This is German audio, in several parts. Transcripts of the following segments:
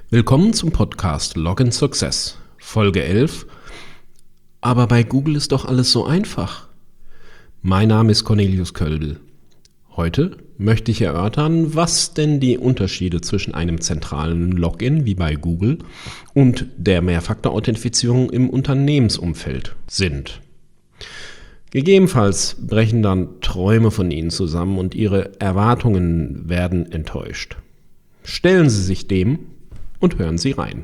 Willkommen zum Podcast Login Success, Folge 11. Aber bei Google ist doch alles so einfach. Mein Name ist Cornelius Kölbel. Heute möchte ich erörtern, was denn die Unterschiede zwischen einem zentralen Login wie bei Google und der Mehrfaktor-Authentifizierung im Unternehmensumfeld sind. Gegebenenfalls brechen dann Träume von Ihnen zusammen und Ihre Erwartungen werden enttäuscht. Stellen Sie sich dem und hören Sie rein.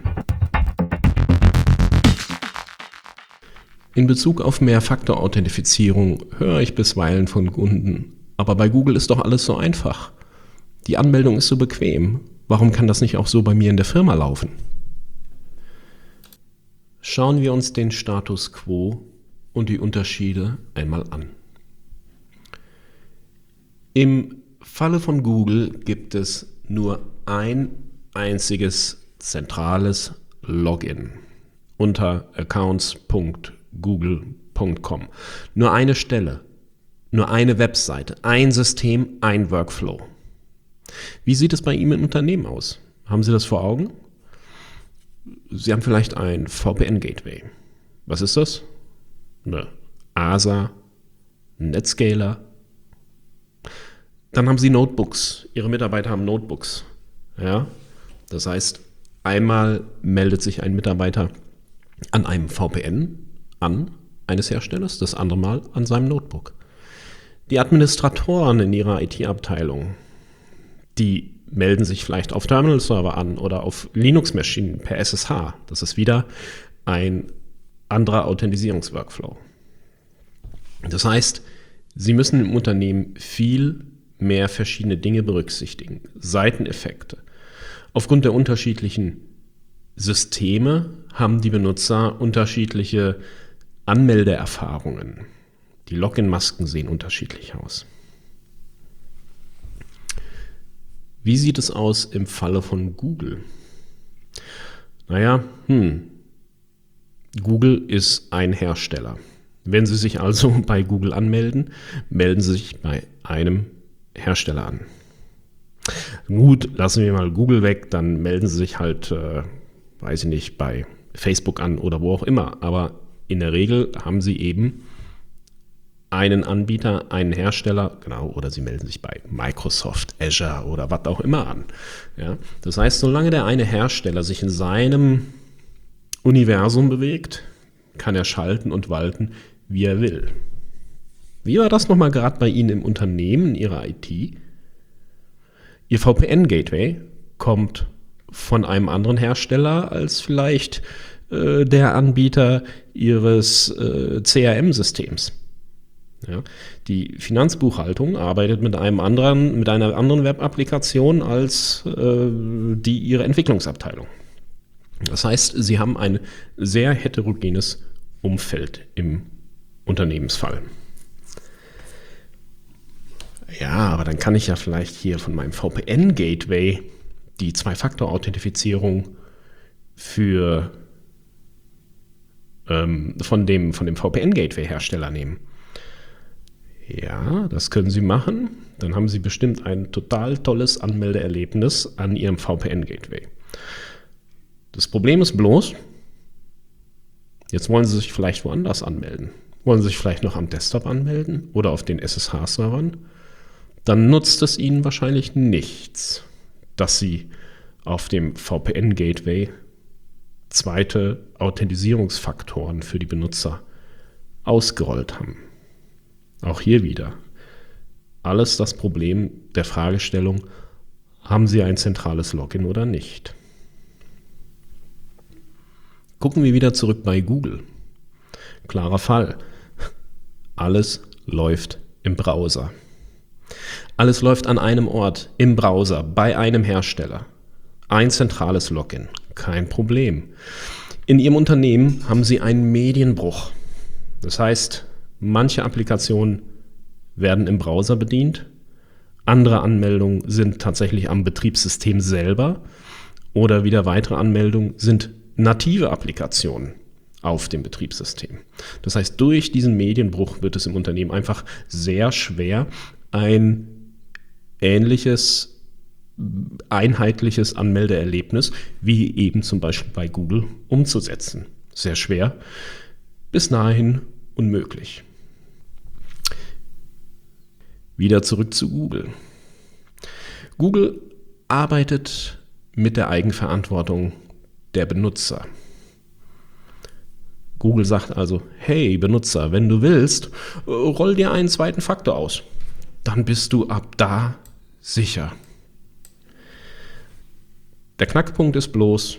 In Bezug auf Mehrfaktor-Authentifizierung höre ich bisweilen von Kunden, aber bei Google ist doch alles so einfach. Die Anmeldung ist so bequem. Warum kann das nicht auch so bei mir in der Firma laufen? Schauen wir uns den Status quo und die Unterschiede einmal an. Im Falle von Google gibt es nur ein einziges zentrales Login unter accounts.google.com. Nur eine Stelle, nur eine Webseite, ein System, ein Workflow. Wie sieht es bei Ihnen im Unternehmen aus? Haben Sie das vor Augen? Sie haben vielleicht ein VPN-Gateway. Was ist das? Eine ASA, ein Netscaler. Dann haben Sie Notebooks. Ihre Mitarbeiter haben Notebooks. Ja? Das heißt, einmal meldet sich ein Mitarbeiter an einem VPN an eines Herstellers, das andere Mal an seinem Notebook. Die Administratoren in ihrer IT-Abteilung, die melden sich vielleicht auf Terminal-Server an oder auf Linux-Maschinen per SSH. Das ist wieder ein anderer Authentisierungsworkflow. Das heißt, Sie müssen im Unternehmen viel mehr verschiedene Dinge berücksichtigen. Seiteneffekte. Aufgrund der unterschiedlichen Systeme haben die Benutzer unterschiedliche Anmeldeerfahrungen. Die Login-Masken sehen unterschiedlich aus. Wie sieht es aus im Falle von Google? Google ist ein Hersteller. Wenn Sie sich also bei Google anmelden, melden Sie sich bei einem Hersteller an. Gut, lassen wir mal Google weg, dann melden Sie sich halt, bei Facebook an oder wo auch immer. Aber in der Regel haben Sie eben einen Anbieter, einen Hersteller, genau, oder Sie melden sich bei Microsoft, Azure oder was auch immer an. Ja, das heißt, solange der eine Hersteller sich in seinem Universum bewegt, kann er schalten und walten, wie er will. Wie war das nochmal gerade bei Ihnen im Unternehmen, in Ihrer IT? Ihr VPN-Gateway kommt von einem anderen Hersteller als vielleicht der Anbieter Ihres CRM-Systems. Ja, die Finanzbuchhaltung arbeitet mit einer anderen Web-Applikation als die Ihre Entwicklungsabteilung. Das heißt, Sie haben ein sehr heterogenes Umfeld im Unternehmensfall. Ja, aber dann kann ich ja vielleicht hier von meinem VPN-Gateway die Zwei-Faktor-Authentifizierung von dem VPN-Gateway-Hersteller nehmen. Ja, das können Sie machen. Dann haben Sie bestimmt ein total tolles Anmeldeerlebnis an Ihrem VPN-Gateway. Das Problem ist bloß, jetzt wollen Sie sich vielleicht woanders anmelden. Wollen Sie sich vielleicht noch am Desktop anmelden oder auf den SSH-Servern? Dann nutzt es Ihnen wahrscheinlich nichts, dass Sie auf dem VPN-Gateway zweite Authentisierungsfaktoren für die Benutzer ausgerollt haben. Auch hier wieder alles das Problem der Fragestellung, haben Sie ein zentrales Login oder nicht? Gucken wir wieder zurück bei Google. Klarer Fall. Alles läuft im Browser. Alles läuft an einem Ort, im Browser, bei einem Hersteller. Ein zentrales Login, kein Problem. In Ihrem Unternehmen haben Sie einen Medienbruch. Das heißt, manche Applikationen werden im Browser bedient, andere Anmeldungen sind tatsächlich am Betriebssystem selber oder wieder weitere Anmeldungen sind native Applikationen auf dem Betriebssystem. Das heißt, durch diesen Medienbruch wird es im Unternehmen einfach sehr schwer, ein ähnliches einheitliches Anmeldeerlebnis, wie eben zum Beispiel bei Google, umzusetzen. Sehr schwer, bis nahehin unmöglich. Wieder zurück zu Google. Google arbeitet mit der Eigenverantwortung der Benutzer. Google sagt also, hey Benutzer, wenn du willst, roll dir einen zweiten Faktor aus. Dann bist du ab da sicher. Der Knackpunkt ist bloß,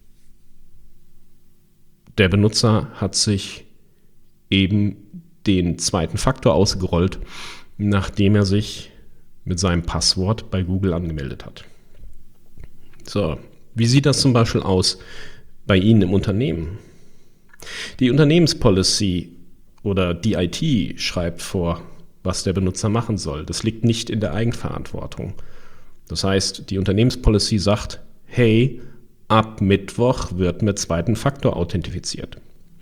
der Benutzer hat sich eben den zweiten Faktor ausgerollt, nachdem er sich mit seinem Passwort bei Google angemeldet hat. So, wie sieht das zum Beispiel aus bei Ihnen im Unternehmen? Die Unternehmenspolicy oder die IT schreibt vor, was der Benutzer machen soll. Das liegt nicht in der Eigenverantwortung. Das heißt, die Unternehmenspolicy sagt, hey, ab Mittwoch wird mit zweiten Faktor authentifiziert.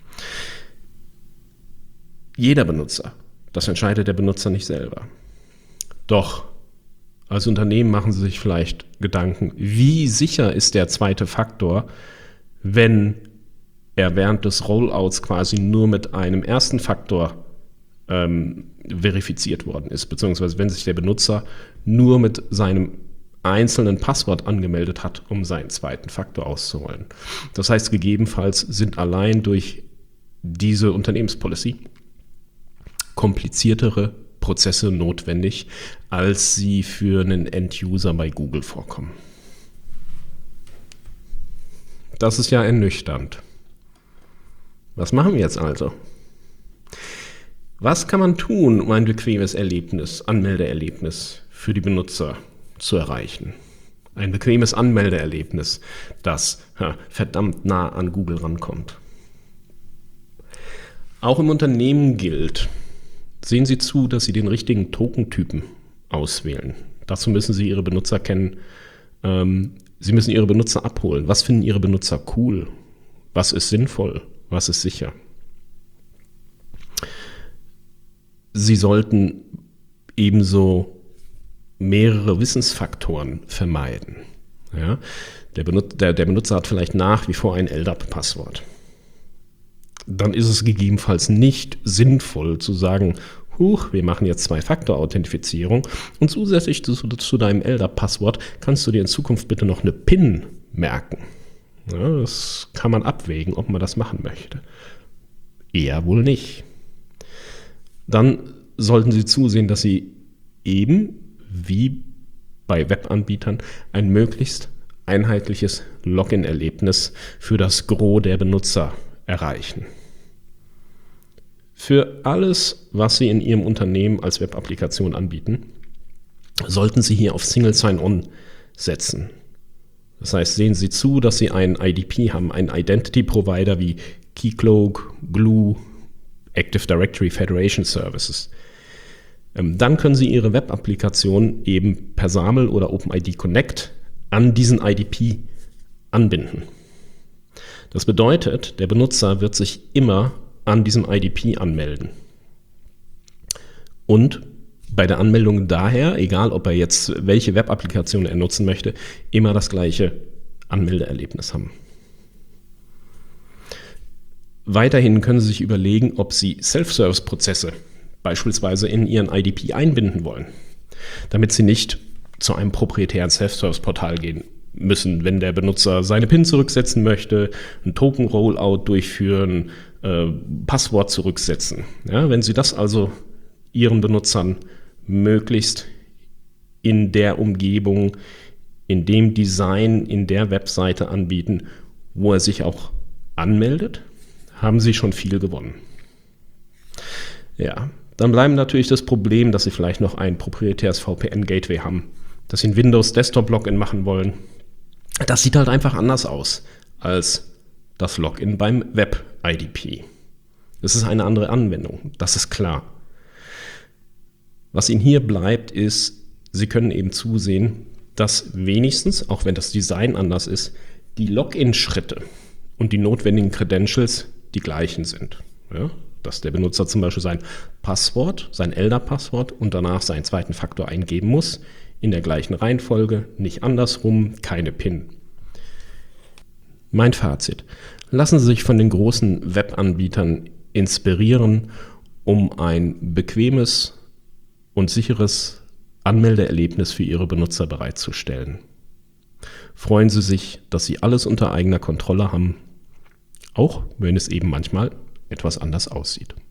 Jeder Benutzer, das entscheidet der Benutzer nicht selber. Doch als Unternehmen machen Sie sich vielleicht Gedanken, wie sicher ist der zweite Faktor, wenn er während des Rollouts quasi nur mit einem ersten Faktor verifiziert worden ist, beziehungsweise wenn sich der Benutzer nur mit seinem einzelnen Passwort angemeldet hat, um seinen zweiten Faktor auszurollen. Das heißt, gegebenenfalls sind allein durch diese Unternehmenspolicy kompliziertere Prozesse notwendig, als sie für einen End-User bei Google vorkommen. Das ist ja ernüchternd. Was machen wir jetzt also? Was kann man tun, um ein bequemes Anmeldeerlebnis für die Benutzer zu erreichen? Ein bequemes Anmeldeerlebnis, das verdammt nah an Google rankommt. Auch im Unternehmen gilt, sehen Sie zu, dass Sie den richtigen Tokentypen auswählen. Dazu müssen Sie Ihre Benutzer kennen. Sie müssen Ihre Benutzer abholen. Was finden Ihre Benutzer cool? Was ist sinnvoll? Was ist sicher? Sie sollten ebenso mehrere Wissensfaktoren vermeiden. Ja? Der Benutzer hat vielleicht nach wie vor ein LDAP-Passwort. Dann ist es gegebenenfalls nicht sinnvoll zu sagen, wir machen jetzt Zwei-Faktor-Authentifizierung und zusätzlich zu deinem LDAP-Passwort kannst du dir in Zukunft bitte noch eine PIN merken. Ja, das kann man abwägen, ob man das machen möchte. Eher wohl nicht. Dann sollten Sie zusehen, dass Sie eben, wie bei Webanbietern, ein möglichst einheitliches Login-Erlebnis für das Gros der Benutzer erreichen. Für alles, was Sie in Ihrem Unternehmen als Webapplikation anbieten, sollten Sie hier auf Single Sign-On setzen. Das heißt, sehen Sie zu, dass Sie einen IDP haben, einen Identity Provider wie Keycloak, Glue, Active Directory Federation Services. Dann können Sie Ihre Web-Applikation eben per SAML oder OpenID Connect an diesen IDP anbinden. Das bedeutet, der Benutzer wird sich immer an diesem IDP anmelden. Und bei der Anmeldung daher, egal ob er jetzt welche Web-Applikation er nutzen möchte, immer das gleiche Anmeldeerlebnis haben. Weiterhin können Sie sich überlegen, ob Sie Self-Service-Prozesse beispielsweise in Ihren IDP einbinden wollen, damit Sie nicht zu einem proprietären Self-Service-Portal gehen müssen, wenn der Benutzer seine PIN zurücksetzen möchte, ein Token-Rollout durchführen, Passwort zurücksetzen. Ja, wenn Sie das also Ihren Benutzern möglichst in der Umgebung, in dem Design, in der Webseite anbieten, wo er sich auch anmeldet, haben Sie schon viel gewonnen. Ja, dann bleibt natürlich das Problem, dass Sie vielleicht noch ein proprietäres VPN-Gateway haben, dass Sie ein Windows-Desktop-Login machen wollen. Das sieht halt einfach anders aus als das Login beim Web-IDP. Das ist eine andere Anwendung, das ist klar. Was Ihnen hier bleibt, ist, Sie können eben zusehen, dass wenigstens, auch wenn das Design anders ist, die Login-Schritte und die notwendigen Credentials die gleichen sind. Ja? Dass der Benutzer zum Beispiel sein Passwort, sein LDAP-Passwort und danach seinen zweiten Faktor eingeben muss, in der gleichen Reihenfolge, nicht andersrum, keine PIN. Mein Fazit: Lassen Sie sich von den großen Webanbietern inspirieren, um ein bequemes und sicheres Anmeldeerlebnis für Ihre Benutzer bereitzustellen. Freuen Sie sich, dass Sie alles unter eigener Kontrolle haben, auch wenn es eben manchmal etwas anders aussieht.